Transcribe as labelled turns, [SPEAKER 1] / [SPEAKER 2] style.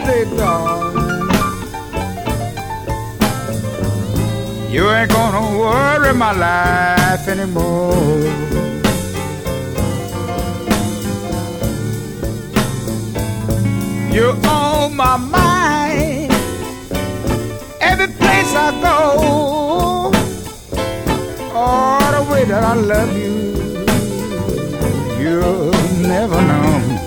[SPEAKER 1] baby, darling. You ain't gonna worry my life anymore. You're on my mind every place I go. Oh, the way that I love you, you'll never know.